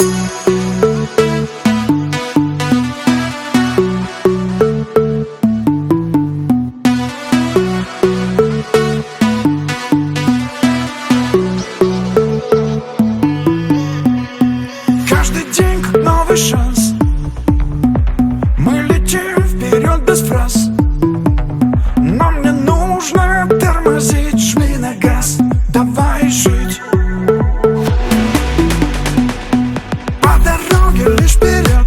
Каждый день как новый шанс. Мы летим вперед без фраз. Нам не нужно тормозить, жми на газ, давай жить. По дороге лишь вперед.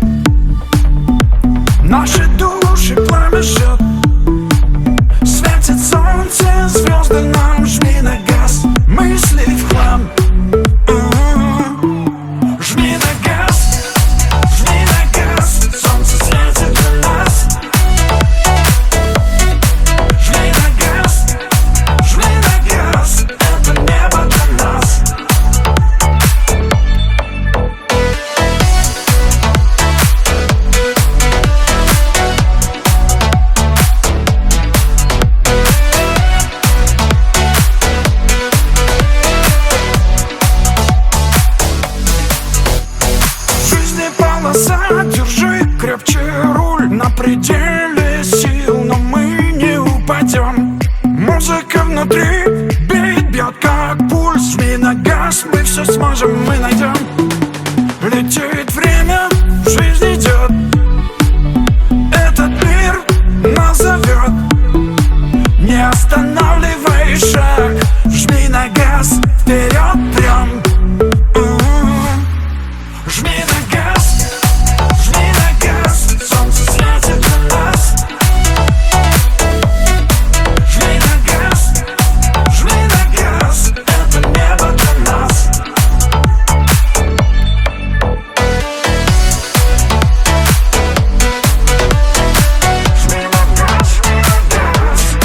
Наши души пламя жжет. Светит солнце, звезды нам, жми на газ. Мысли в хлам. Жми на газ, жми на газ. Солнце светит для нас. Жми на газ, жми на газ. Это небо для нас. Жизни полоса, держи крепче руль. На пределе сил, но мы не упадем. Музыка внутри бит, бьет как пульс. Жми на газ, мы все сможем, мы найдем. Летит время, жизнь идет. Этот мир нас зовет. Не останавливай шаг. Жми на газ, вперед прям. Жми на газ, жми на газ. Солнце светит для нас. Жми на газ, жми на газ. Это небо для нас. Жми на газ, жми на газ.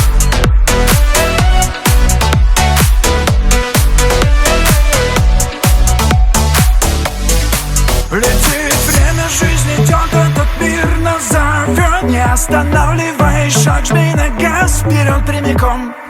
Летит время, жизнь идет, этот мир нас зовет. Не останавливай шаг, жми на газ, вперед прямиком.